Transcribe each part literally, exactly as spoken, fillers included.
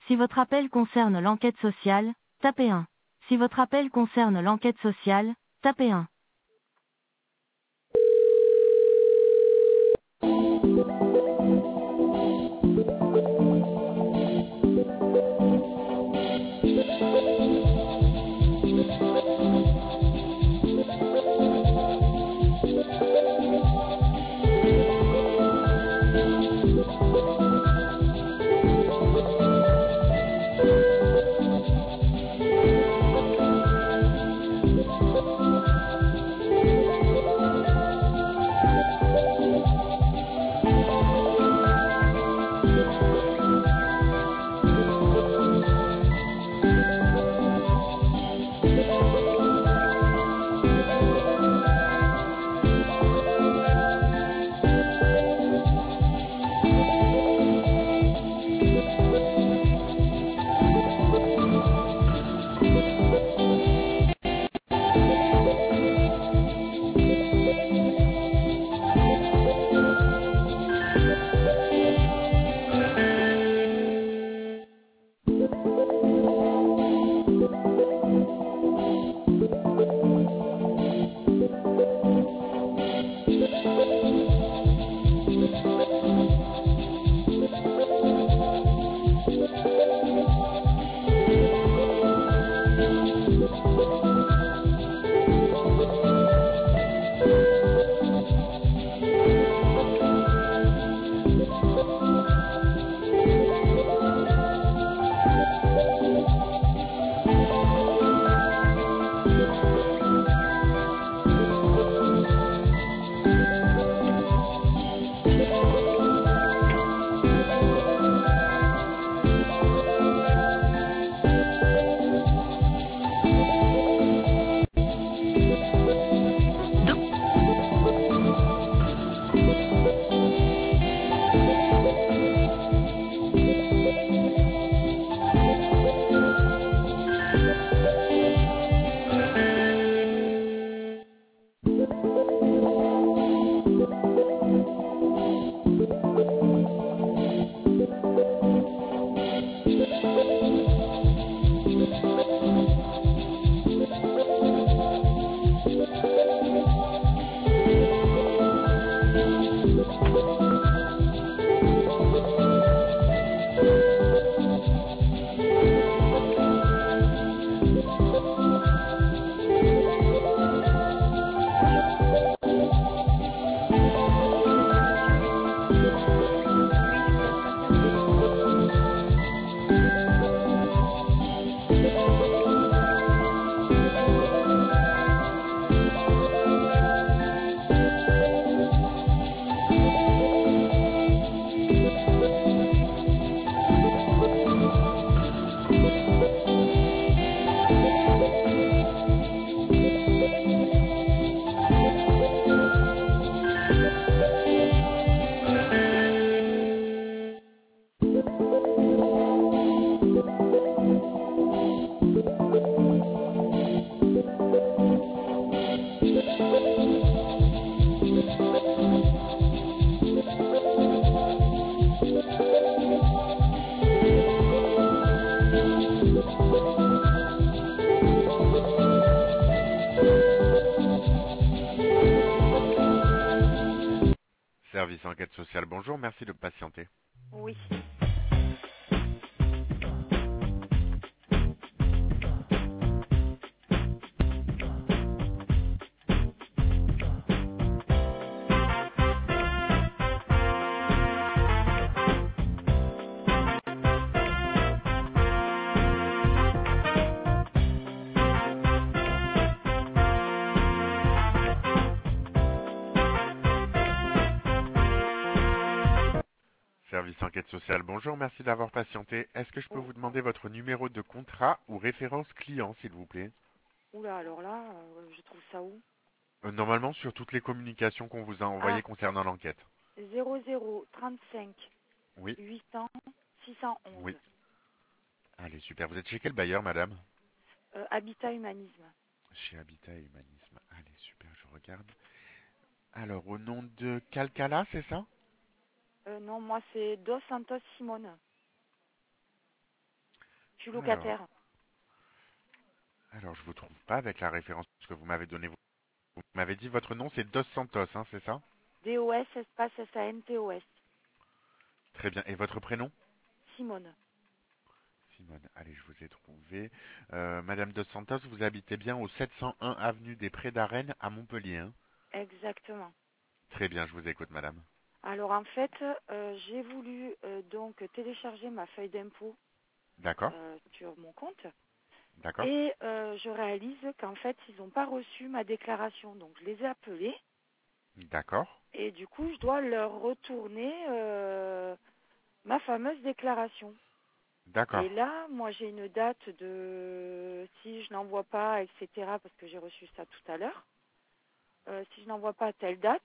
Si votre appel concerne l'enquête sociale, tapez un. Si votre appel concerne l'enquête sociale, tapez un. Service enquête sociale, bonjour, merci de patienter. Oui. Service enquête sociale, bonjour, merci d'avoir patienté. Est-ce que je peux vous demander votre numéro de contrat ou référence client, s'il vous plaît? Oula, alors là, euh, je trouve ça où? Euh, Normalement sur toutes les communications qu'on vous a envoyées Ah, concernant l'enquête. zéro zéro trente-cinq Oui, huit cents six cent oui. onze. Allez, super. Vous êtes chez quel bailleur, madame? Euh, Habitat Humanisme. Chez Habitat et Humanisme. Allez, super, je regarde. Alors, au nom de Calcala, c'est ça? Euh, non, moi c'est Dos Santos Simone. suis Alors, locataire. alors je vous trouve pas avec la référence que vous m'avez donnée. Vous vous m'avez dit votre nom, c'est Dos Santos, hein, c'est ça? D O S espace S A N T O S. Très bien. Et votre prénom? Simone. Simone. Allez, je vous ai trouvé. Euh, Madame Dos Santos, vous habitez bien au sept cent un avenue des Prés d'Arène à Montpellier, hein? Exactement. Très bien, je vous écoute, madame. Alors en fait, euh, j'ai voulu euh, donc télécharger ma feuille d'impôt D'accord, euh, sur mon compte d'accord, et euh, je réalise qu'en fait, ils n'ont pas reçu ma déclaration. Donc je les ai appelés d'accord, et du coup, je dois leur retourner euh, ma fameuse déclaration. Et d'accord. là, moi, j'ai une date de si je n'envoie pas, et cetera, parce que j'ai reçu ça tout à l'heure. Euh, si je n'envoie pas à telle date,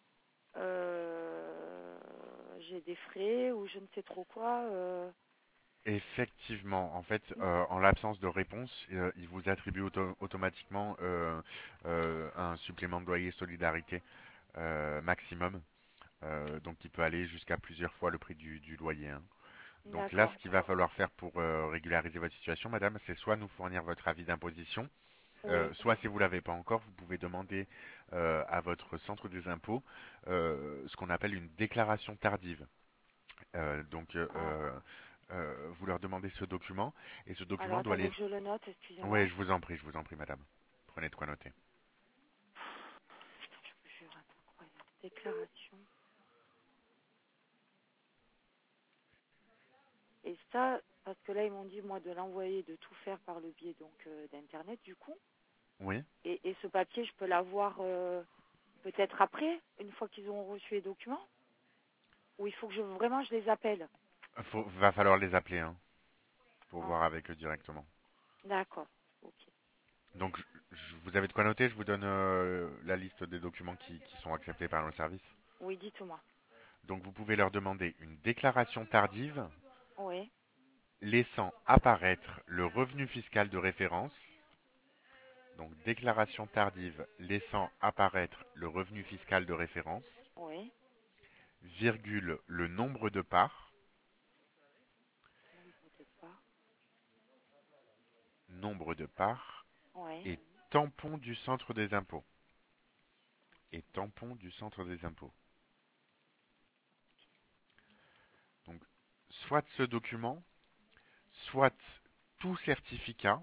euh, j'ai des frais ou je ne sais trop quoi. euh. Effectivement, en fait, euh, en l'absence de réponse, euh, il vous attribue auto- automatiquement euh, euh, un supplément de loyer solidarité euh, maximum, euh, donc qui peut aller jusqu'à plusieurs fois le prix du, du loyer, hein. Donc là, D'accord. ce qu'il va falloir faire pour euh, régulariser votre situation, madame, c'est soit nous fournir votre avis d'imposition, Oui. euh, soit si vous l'avez pas encore, vous pouvez demander euh, à votre centre des impôts euh, ce qu'on appelle une déclaration tardive. Euh, donc, euh, Ah, euh, euh, vous leur demandez ce document et ce alors document doit attendez aller. que je le note, Ouais, excusez-moi. je vous en prie, je vous en prie, madame. Prenez de quoi noter. Putain, je vous jure, c'est incroyable. Déclaration. Et ça, parce que là, ils m'ont dit, moi, de l'envoyer, de tout faire par le biais donc euh, d'Internet, du coup. Oui. Et, et ce papier, je peux l'avoir euh, peut-être après, une fois qu'ils auront reçu les documents. Ou il faut que je vraiment je les appelle. Faut, va falloir les appeler, hein, pour Ah, voir avec eux directement. d'accord. Ok. Donc, je- je- vous avez de quoi noter. Je vous donne euh, la liste des documents qui, qui sont acceptés par nos services. Oui, dites-moi. Donc, vous pouvez leur demander une déclaration tardive Oui. laissant apparaître le revenu fiscal de référence. Donc, déclaration tardive laissant apparaître le revenu fiscal de référence, Oui. virgule, le nombre de parts, Nombre de pas. nombre de parts, Oui. et tampon du centre des impôts. Et tampon du centre des impôts. Donc, soit ce document, soit tout certificat,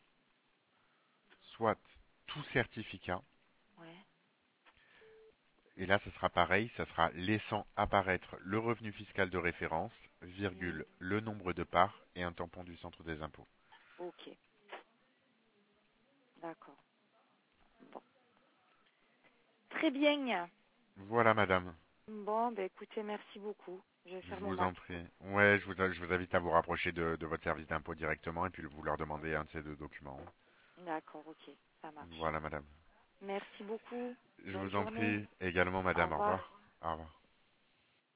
soit tout certificat, Oui. et là, ça sera pareil, ça sera laissant apparaître le revenu fiscal de référence, Mhm. virgule, le nombre de parts et un tampon du centre des impôts. Ok. D'accord. Bon. Très bien. Voilà, madame. Bon, ben écoutez, merci beaucoup. Je vais Je faire mon vous en max. prie. Ouais, je vous, je vous invite à vous rapprocher de, de votre service d'impôt directement et puis vous leur demandez un de ces deux documents. D'accord, ok. Ça marche. Voilà, madame. Merci beaucoup. Je Bonne vous en journée. prie également, Au madame. Au revoir. revoir. Au revoir.